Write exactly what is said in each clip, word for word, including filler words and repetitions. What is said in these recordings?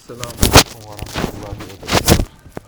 Esselamu Aleyküm ve Rahmetullahi ve Berekatuhu.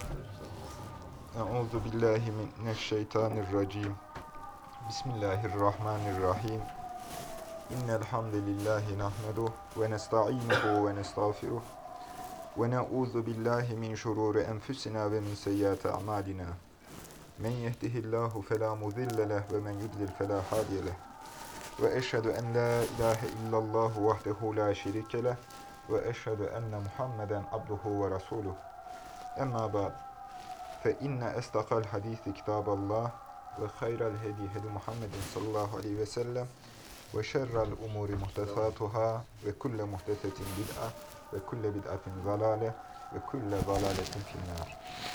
Euzu billahi mineşşeytanirracim. Bismillahirrahmanirrahim. İnnel hamdelellahi nahmeduhu ve nestainuhu ve nestağfiruh. Ve na'uzu billahi min şururi enfusina ve min seyyiati a'malina. Men yehdihillahu fela mudille leh ve men yudlil fela hadiye leh. Ve eşhedü en la ilahe illallah vahdehu la şerike leh. Ve eşhedü enne Muhammeden abduhu ve rasuluh. Emma ba'd. Fe inne estakal hadisi kitaballah ve hayral hedi hedi Muhammedin sallallahu aleyhi ve sellem ve şerrel umuri muhtesatuhâ ve kulle muhtesetin bid'a ve kulle bid'atin zalâle ve kulle zalâletin finnâr.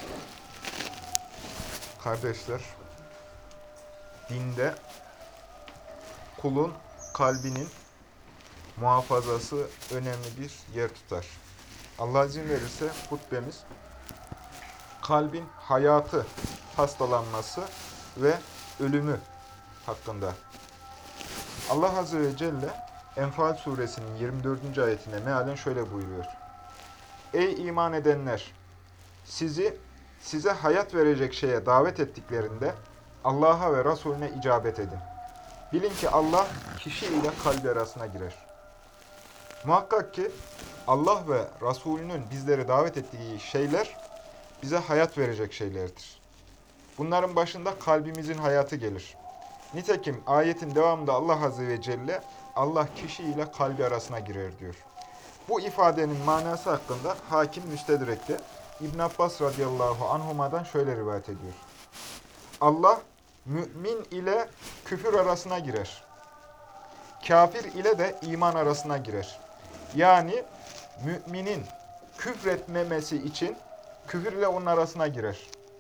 Kardeşler, dinde kulun kalbinin muhafazası önemli bir yer tutar. Allah izin verirse hutbemiz kalbin hayatı, hastalanması ve ölümü hakkında. Allah Azze ve Celle Enfal suresinin yirmi dördüncü ayetinde mealen şöyle buyuruyor. Ey iman edenler! Sizi size hayat verecek şeye davet ettiklerinde Allah'a ve Resulüne icabet edin. Bilin ki Allah kişi ile kalbi arasına girer. Muhakkak ki Allah ve Resulünün bizleri davet ettiği şeyler bize hayat verecek şeylerdir. Bunların başında kalbimizin hayatı gelir. Nitekim ayetin devamında Allah Azze ve Celle Allah kişi ile kalbi arasına girer diyor. Bu ifadenin manası hakkında Hakim Müstedrek'te İbn Abbas radıyallahu anhuma'dan şöyle rivayet ediyor. Allah mümin ile küfür arasına girer. Kafir ile de iman arasına girer. Yani müminin küfretmemesi için küfür ile onun arasına girer.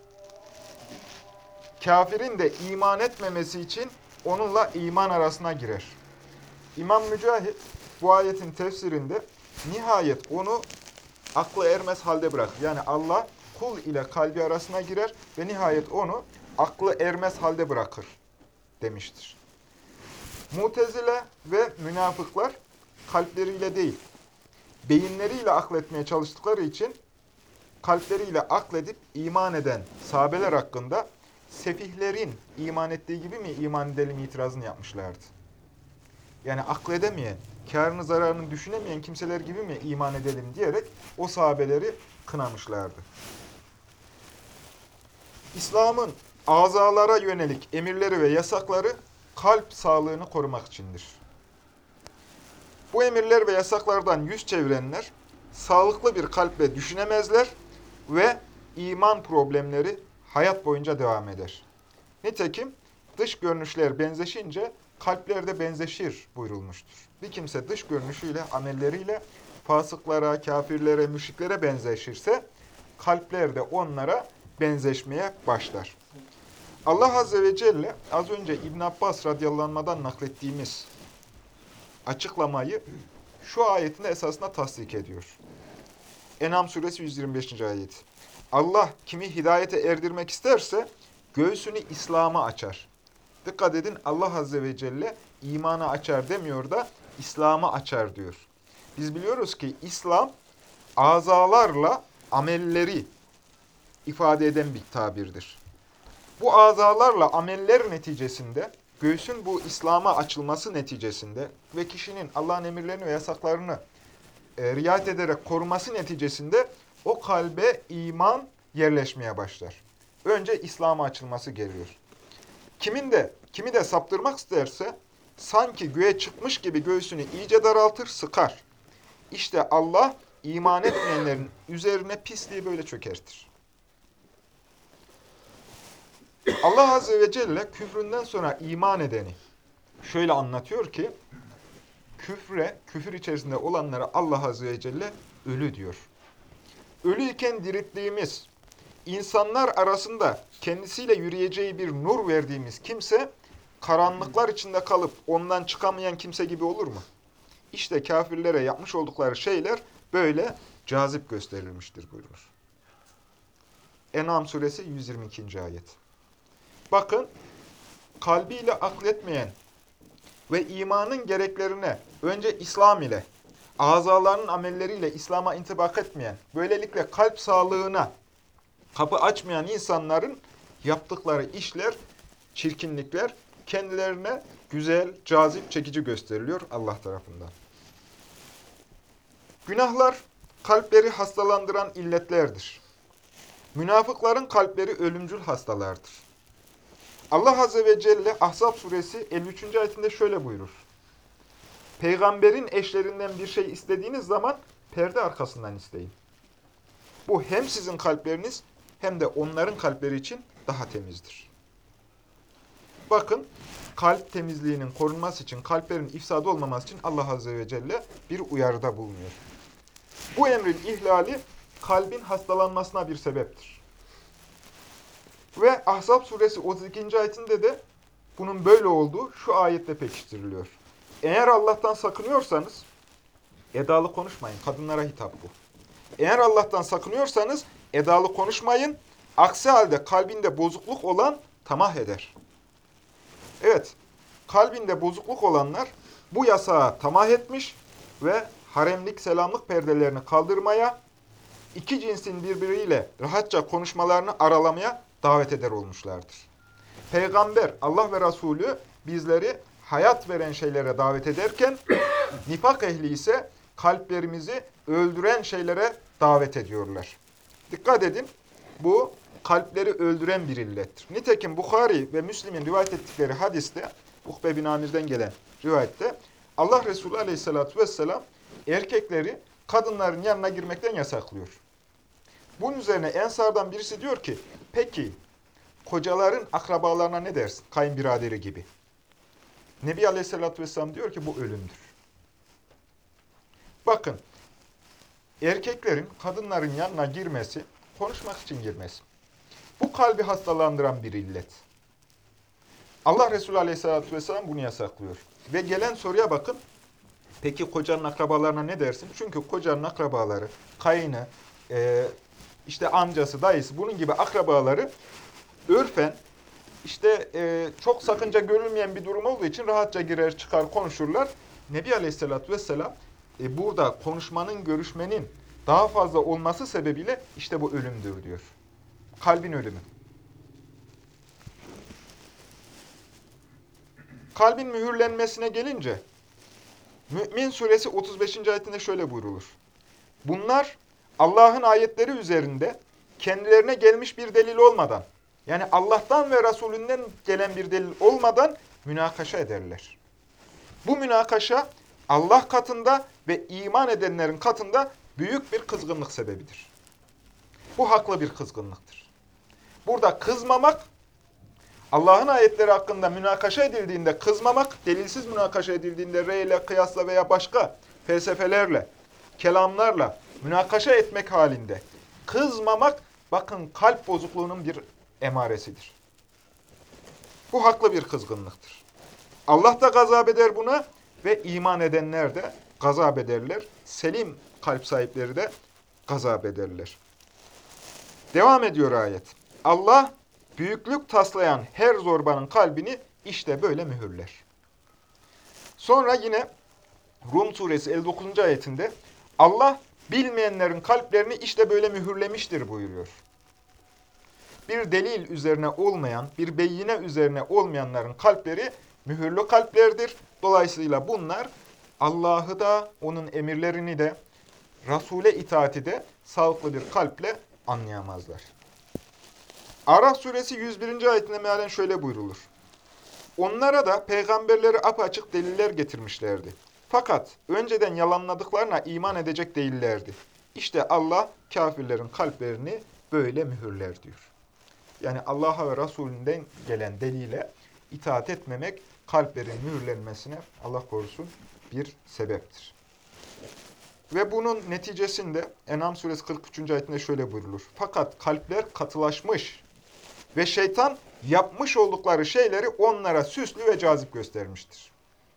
Kafirin de iman etmemesi için onunla iman arasına girer. İmam Mücahit bu ayetin tefsirinde nihayet onu aklı ermez halde bırakır. Yani Allah kul ile kalbi arasına girer ve nihayet onu aklı ermez halde bırakır demiştir. Mutezile ve münafıklar kalpleriyle değil, beyinleriyle akletmeye çalıştıkları için kalpleriyle akledip iman eden sahabeler hakkında sefihlerin iman ettiği gibi mi iman edelim itirazını yapmışlardı. Yani akledemeyen, kârını zararını düşünemeyen kimseler gibi mi iman edelim diyerek o sahabeleri kınamışlardı. İslam'ın azalara yönelik emirleri ve yasakları kalp sağlığını korumak içindir. Bu emirler ve yasaklardan yüz çevirenler sağlıklı bir kalple düşünemezler ve iman problemleri hayat boyunca devam eder. Nitekim dış görünüşler benzeşince kalpler de benzeşir buyurulmuştur. Bir kimse dış görünüşüyle, amelleriyle fasıklara, kafirlere, müşriklere benzeşirse kalpler de onlara benzeşmeye başlar. Allah Azze ve Celle az önce İbn Abbas radıyallahu anh'dan naklettiğimiz açıklamayı şu ayetin esasında tasdik ediyor. En'am suresi yüz yirmi beşinci ayet. Allah kimi hidayete erdirmek isterse göğsünü İslam'a açar. Dikkat edin, Allah Azze ve Celle imanı açar demiyor da İslam'ı açar diyor. Biz biliyoruz ki İslam azalarla amelleri ifade eden bir tabirdir. Bu azalarla ameller neticesinde, göğsün bu İslam'a açılması neticesinde ve kişinin Allah'ın emirlerini ve yasaklarını e, riayet ederek koruması neticesinde o kalbe iman yerleşmeye başlar. Önce İslam'a açılması geliyor. Kimin de, kimi de saptırmak isterse sanki göğe çıkmış gibi göğsünü iyice daraltır, sıkar. İşte Allah iman etmeyenlerin üzerine pisliği böyle çökertir. Allah Azze ve Celle küfründen sonra iman edeni şöyle anlatıyor ki, küfre, küfür içerisinde olanlara Allah Azze ve Celle ölü diyor. Ölüyken dirilttiğimiz, insanlar arasında kendisiyle yürüyeceği bir nur verdiğimiz kimse, karanlıklar içinde kalıp ondan çıkamayan kimse gibi olur mu? İşte kafirlere yapmış oldukları şeyler böyle cazip gösterilmiştir buyurur. En'am suresi yüz yirmi ikinci ayet. Bakın, kalbiyle akletmeyen ve imanın gereklerine önce İslam ile, azalarının amelleriyle İslam'a intibak etmeyen, böylelikle kalp sağlığına kapı açmayan insanların yaptıkları işler, çirkinlikler kendilerine güzel, cazip, çekici gösteriliyor Allah tarafından. Günahlar kalpleri hastalandıran illetlerdir. Münafıkların kalpleri ölümcül hastalardır. Allah Azze ve Celle Ahzab suresi elli üçüncü ayetinde şöyle buyurur. Peygamberin eşlerinden bir şey istediğiniz zaman perde arkasından isteyin. Bu hem sizin kalpleriniz hem de onların kalpleri için daha temizdir. Bakın, kalp temizliğinin korunması için, kalplerin ifsad olmaması için Allah Azze ve Celle bir uyarıda bulunuyor. Bu emrin ihlali kalbin hastalanmasına bir sebeptir. Ve Ahzab suresi otuz ikinci ayetinde de bunun böyle olduğu şu ayette pekiştiriliyor. Eğer Allah'tan sakınıyorsanız, edalı konuşmayın, kadınlara hitap bu. Eğer Allah'tan sakınıyorsanız edalı konuşmayın, aksi halde kalbinde bozukluk olan tamah eder. Evet, kalbinde bozukluk olanlar bu yasağa tamah etmiş ve haremlik, selamlık perdelerini kaldırmaya, iki cinsin birbiriyle rahatça konuşmalarını aralamaya davet eder olmuşlardır. Peygamber, Allah ve Resulü bizleri hayat veren şeylere davet ederken, nifak ehli ise kalplerimizi öldüren şeylere davet ediyorlar. Dikkat edin, bu kalpleri öldüren bir illettir. Nitekim Bukhari ve Müslim'in rivayet ettikleri hadiste, Ukbe bin Amir'den gelen rivayette, Allah Resulü aleyhissalatü vesselam erkekleri kadınların yanına girmekten yasaklıyor. Bunun üzerine Ensardan birisi diyor ki, peki kocaların akrabalarına ne dersin? Kayınbiraderi gibi. Nebi Aleyhisselatü Vesselam diyor ki bu ölümdür. Bakın, erkeklerin kadınların yanına girmesi, konuşmak için girmesi. Bu kalbi hastalandıran bir illet. Allah Resulü Aleyhisselatü Vesselam bunu yasaklıyor. Ve gelen soruya bakın, peki kocanın akrabalarına ne dersin? Çünkü kocanın akrabaları, kayını, e, işte amcası, dayısı, bunun gibi akrabaları örfen, İşte e, çok sakınca görülmeyen bir durum olduğu için rahatça girer çıkar konuşurlar. Nebi Aleyhisselatü Vesselam e, burada konuşmanın, görüşmenin daha fazla olması sebebiyle işte bu ölümdür diyor. Kalbin ölümü. Kalbin mühürlenmesine gelince Mü'min suresi otuz beşinci ayetinde şöyle buyrulur. Bunlar Allah'ın ayetleri üzerinde kendilerine gelmiş bir delil olmadan, yani Allah'tan ve Resulünden gelen bir delil olmadan münakaşa ederler. Bu münakaşa Allah katında ve iman edenlerin katında büyük bir kızgınlık sebebidir. Bu haklı bir kızgınlıktır. Burada kızmamak, Allah'ın ayetleri hakkında münakaşa edildiğinde kızmamak, delilsiz münakaşa edildiğinde reyle, kıyasla veya başka felsefelerle, kelamlarla münakaşa etmek halinde kızmamak, bakın kalp bozukluğunun bir emaresidir. Bu haklı bir kızgınlıktır. Allah da gazap eder buna ve iman edenler de gazap ederler. Selim kalp sahipleri de gazap ederler. Devam ediyor ayet. Allah büyüklük taslayan her zorbanın kalbini işte böyle mühürler. Sonra yine Rum suresi elli dokuzuncu ayetinde Allah bilmeyenlerin kalplerini işte böyle mühürlemiştir buyuruyor. Bir delil üzerine olmayan, bir beyine üzerine olmayanların kalpleri mühürlü kalplerdir. Dolayısıyla bunlar Allah'ı da, onun emirlerini de, Resul'e itaati de sağlıklı bir kalple anlayamazlar. Araf suresi yüz birinci ayetinde mealen şöyle buyrulur. Onlara da peygamberleri apaçık deliller getirmişlerdi. Fakat önceden yalanladıklarına iman edecek değillerdi. İşte Allah kafirlerin kalplerini böyle mühürler diyor. Yani Allah'a ve Resulünden gelen delile itaat etmemek kalplerin mühürlenmesine Allah korusun bir sebeptir. Ve bunun neticesinde En'am suresi kırk üçüncü ayetinde şöyle buyrulur. Fakat kalpler katılaşmış ve şeytan yapmış oldukları şeyleri onlara süslü ve cazip göstermiştir.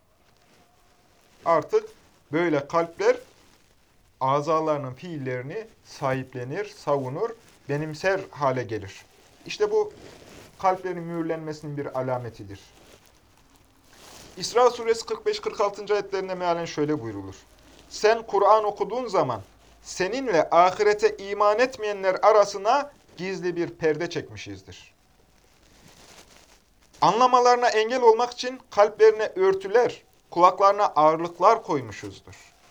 Artık böyle kalpler azalarının fiillerini sahiplenir, savunur, benimser hale gelir. İşte bu kalplerin mühürlenmesinin bir alametidir. İsra suresi kırk beş kırk altıncı ayetlerinde mealen şöyle buyrulur. Sen Kur'an okuduğun zaman seninle ahirete iman etmeyenler arasına gizli bir perde çekmişizdir. Anlamalarına engel olmak için kalplerine örtüler, kulaklarına ağırlıklar koymuşuzdur.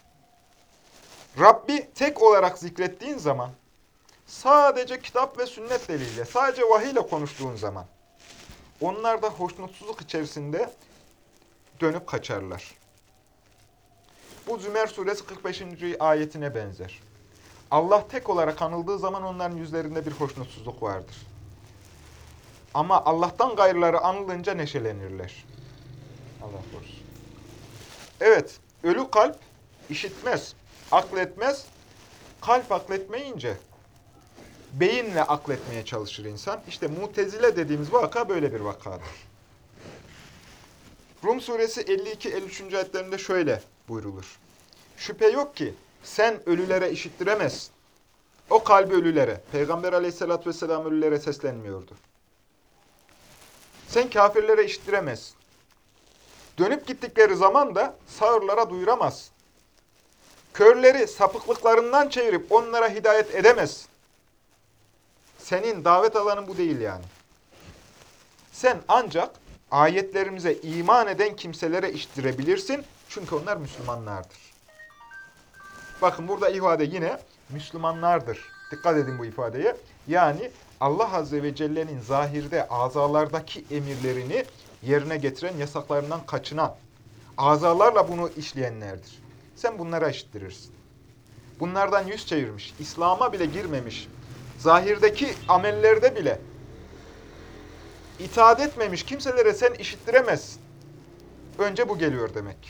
Rabbi tek olarak zikrettiğin zaman, sadece kitap ve sünnet diliyle, sadece vahiy ile konuştuğun zaman, onlar da hoşnutsuzluk içerisinde dönüp kaçarlar. Bu Zümer suresi kırk beşinci ayetine benzer. Allah tek olarak anıldığı zaman onların yüzlerinde bir hoşnutsuzluk vardır. Ama Allah'tan gayrıları anılınca neşelenirler. Allah korusun. Evet, ölü kalp işitmez, akletmez. Kalp akletmeyince beyinle akletmeye çalışır insan. İşte Mutezile dediğimiz vaka böyle bir vakadır. Rum suresi elli iki elli üç. ayetlerinde şöyle buyrulur. Şüphe yok ki sen ölülere işittiremezsin. O kalbi ölülere. Peygamber aleyhissalatü vesselam ölülere seslenmiyordu. Sen kafirlere işittiremezsin. Dönüp gittikleri zaman da sağırlara duyuramazsın. Körleri sapıklıklarından çevirip onlara hidayet edemezsin. Senin davet alanın bu değil yani. Sen ancak ayetlerimize iman eden kimselere işittirebilirsin. Çünkü onlar Müslümanlardır. Bakın burada ifade yine Müslümanlardır. Dikkat edin bu ifadeye. Yani Allah Azze ve Celle'nin zahirde azalardaki emirlerini yerine getiren, yasaklarından kaçınan, azalarla bunu işleyenlerdir. Sen bunlara işittirirsin. Bunlardan yüz çevirmiş, İslam'a bile girmemiş, zahirdeki amellerde bile itaat etmemiş kimselere sen işittiremezsin. Önce bu geliyor demek.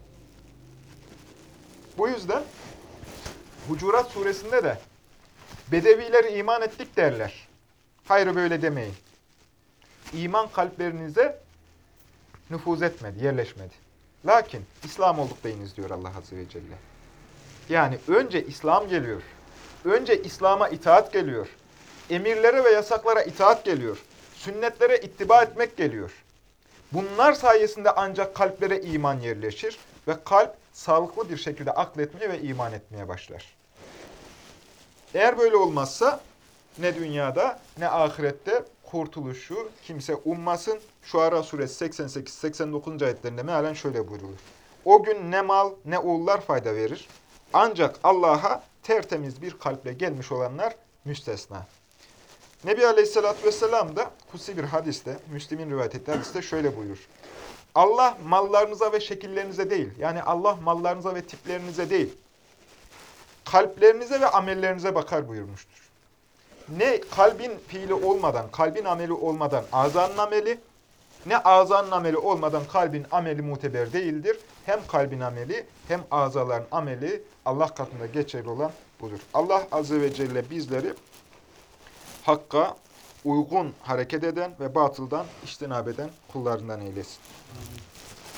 Bu yüzden Hucurat suresinde de Bedeviler iman ettik derler. Hayır böyle demeyin. İman kalplerinize nüfuz etmedi, yerleşmedi. Lakin İslam olduk deyiniz diyor Allah Azze ve Celle. Yani önce İslam geliyor. Önce İslam'a itaat geliyor. Emirlere ve yasaklara itaat geliyor. Sünnetlere ittiba etmek geliyor. Bunlar sayesinde ancak kalplere iman yerleşir ve kalp sağlıklı bir şekilde akletmeye ve iman etmeye başlar. Eğer böyle olmazsa ne dünyada ne ahirette kurtuluşu kimse ummasın. Şuara suresi seksen sekiz seksen dokuz. ayetlerinde mealen şöyle buyrulur. O gün ne mal ne oğullar fayda verir. Ancak Allah'a tertemiz bir kalple gelmiş olanlar müstesna. Nebi Aleyhisselatü Vesselam da kutsi bir hadiste, Müslim'in rivayet ettiği hadiste şöyle buyurur. Allah mallarınıza ve şekillerinize değil, yani Allah mallarınıza ve tiplerinize değil, kalplerinize ve amellerinize bakar buyurmuştur. Ne kalbin fiili olmadan, kalbin ameli olmadan azanın ameli, ne azanın ameli olmadan kalbin ameli muteber değildir. Hem kalbin ameli hem azaların ameli Allah katında geçerli olan budur. Allah Azze ve Celle bizleri hakka uygun hareket eden ve batıldan içtinab eden kullarından eylesin.